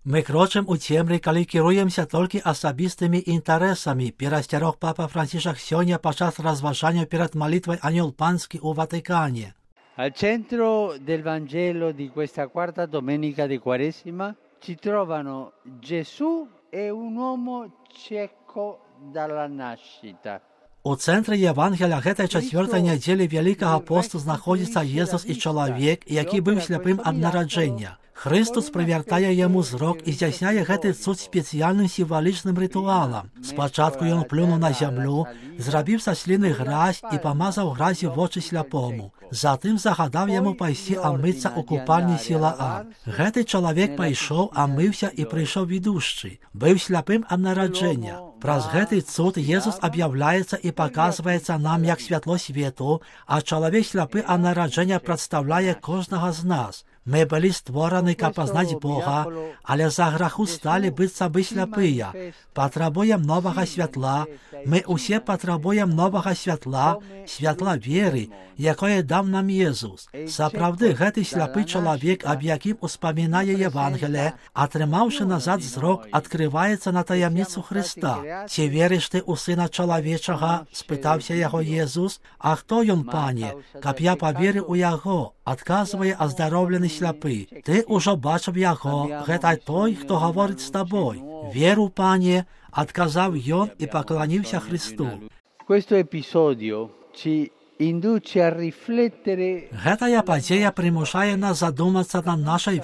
Ми крочим у темрі, коли керуємося тільки особистими інтересами, перестерег Папа Францишек сьогодні під час розважання перед молитвою Ангел Панський у Ватикані. Al centro del Vangelo di questa quarta domenica di Quaresima ci trovano Gesù e un uomo cieco dalla nascita. У центрі Євангелія гэтай чацвёртай нядзелі Великага посту знаходзіцца Єсус і чалавек, які быў сляпым ад нараджэння. Христос прывяртае яму зрок і здзяйсняе гэты цуд спецыяльным сімвалічным рытуалам. Спачатку ён плюнуў на зямлю, зрабіў са сліны гразь і памазаў гразі вочы сляпому. Затым загадаў яму пайсці амыцца ў купальні Сілаам. Гэты чалавек пайшоў, амыўся і прыйшоў відушчы. Быў сляпым ад нараджэння. Праз гэты цуд Jesús аб'яўляецца і паказваецца нам як святло свету, а чалавек сляпы ад нараджэння прадстаўляе кожнага з нас. Мы былі створаны, каб пазнаць Бога, але за граху сталі быццам бы сляпыя. Патрабуем новага святла. Мы ўсе патрабуем новага святла, святла веры, якое даў нам Jesús. Сапраўды, гэты сляпы чалавек, аб якім успамінае Евангелие, атрымаўшы назад зрок, адкрываецца на таямніцу Христа. Ці верыш ты ў Сына Чалавечага? Спытаўся яго Jesús. А хто ён, пане? Каб я паверыў у яго, адказвае аздароўлены сляпы. Ты ўжо бачыў яго, гэта той, хто гаворыць з табой. Веру, пане, адказаў ён і пакланіўся Христу. Questo episodio ci induce a riflettere. Гэтая падзея прымушае нас задумацца над нашай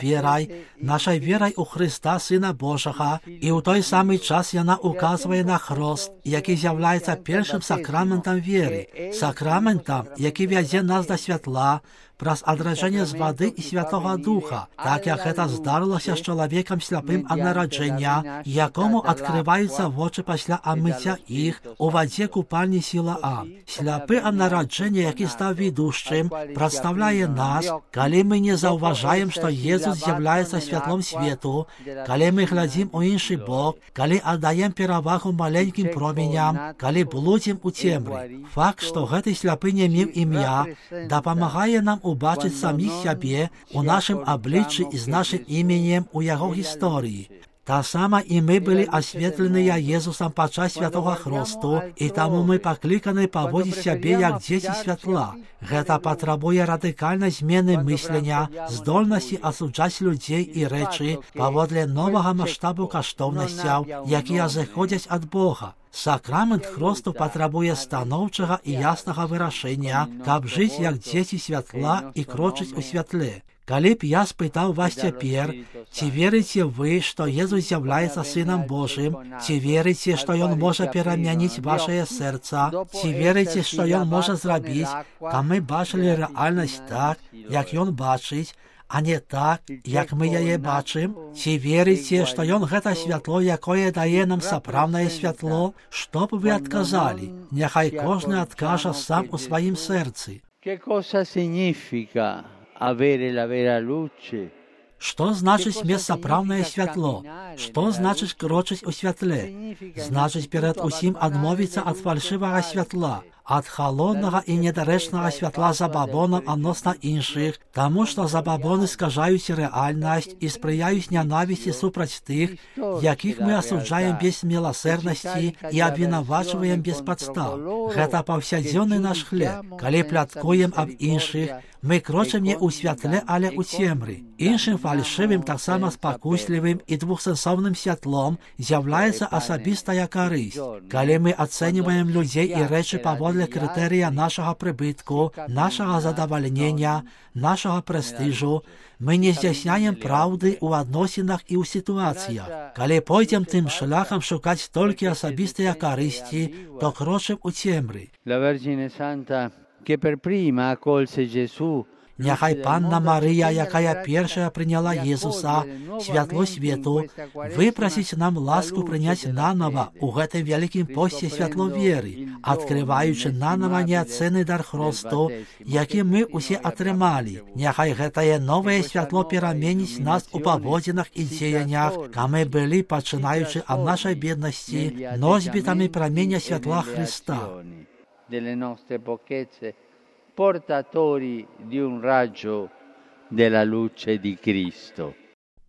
верай у Христа, Сына Божага, і ў той самы час яна указвае на хрост, які з'яўляецца першым сакраментам веры, сакраментам, які вядзе нас да святла, праз адраджэнне з вады і Святога Духа, так як гэта здарылася з чалавекам сляпым ад нараджэння, якому адкрываюцца вочы пасля амыцця іх у вадзе купальні Сілаам. Сляпы ад нараджэння, які стаў відушчым, прадстаўляе нас, калі мы не заўважаем, што Jesús з'яўляецца святлом свету, калі мы глядзім у іншы бок, калі аддаем перавагу маленькім променям, калі блудзім у цемры. Факт, што гэты сляпы не меў імя, дапамагае нам убачыць саміх сябе у нашым абліччы і з нашым іменем у яго гісторыі. Сама і мы былі асветленыя Jesúsам падчас святога хросту, і таму мы пакліканы паводзіць сябе як дзеці святла. Гэта патрабуе радыкальнай змены мыслення, здольнасці асуджаць людзей і рэчы паводле новага маштабу каштоўнасцяў, якія зыходзяць ад Бога. Сакрамент хросту патрабуе станоўчага і яснага вырашэння, каб жыць як дзеці святла і крочыць у святле. Калі б я спытаў вас цяпер, ці верыце вы, што Jesús з'яўляецца Сынам Божым, ці верыце, што Ён можа перамяніць вашае сэрца, ці верыце, што Ён можа зрабіць, каб мы бачылі рэальнасць так, як Ён бачыць, а не так, як мы яе бачым? Ці верыце, што Ён гэта святло, якое дае нам сапраўднае святло? Што б вы адказалі? Няхай кожны адкажа сам у сваім сэрцы. Che cosa significa avere la vera luce? Што значыць мець сапраўднае святло? Што значыць крочыць у святле? Значыць перад усім адмовіцца ад фальшывага святла, ад халоднага і недарэчнага святла забабонаў адносна іншых, таму што забабоны скажаюць рэальнасць і спрыяюць нянавісці супраць тых, якіх мы асуджаем без міласэрнасці і абвінавачваем без падстаў. Гэта паўсядзённы наш хлеб. Калі пляткуем аб іншых, мы крочым не ў святле, але ў цемры. Іншым фальшывым, таксама спакуслівым і двухсэнсоўным святлом з'яўляецца асабістая карысць. Калі мы ацэньваем людзей і рэчы паводле крытэрыя нашага прыбытку, нашага задавальнення, нашага прэстыжу, мы не здзяйсняем праўды ў адносінах і ў сітуацыях. Калі пойдзем тым шляхам шукаць толькі асабістыя карысці, то крочым у цемры. La Vergine Santa, che per prima accolse Gesù. Няхай Панна Марыя, якая першая прыняла Jesúsa, святло свету, выпрасіць нам ласку прыняць нанова ў гэтым вялікім посце святло веры, адкрываючы нанова неацэнны дар хросту, які мы ўсе атрымалі. Няхай гэтае новае святло пераменіць нас у паводзінах і дзеяннях, каб мы былі, пачынаючы ад нашай беднасці, носьбітамі прамення святла Христа. Delle nostre pochezze, portatori di un raggio della luce di Cristo.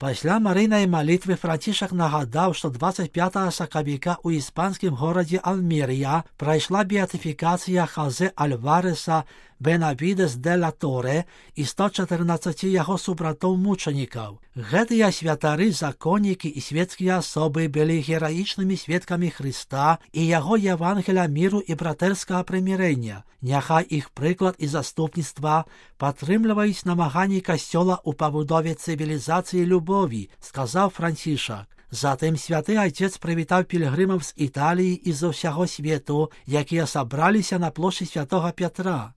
Пасля марыйнай малітвы Францішак нагадаў, што 25 сакавіка ў іспанскім горадзе Алмерія прайшла беатыфікацыя Хозе Альвареса Бенавідес де ла Торе і 114 яго супратоў-мучанікаў. Гэтыя святары, законнікі і светскія асобы былі гераічнымі сведкамі Хрыста і яго Евангеля міру і братэрскага прымірэння. Няхай іх прыклад і заступніцтва падтрымліваюць намаганні Касцёла ў пабудове цывілізацыі любові, сказаў Францішак. Затым святы айцец прывітаў пілігрымаў з Італіі і з усяго свету, якія сабраліся на плошчы святога Пятра.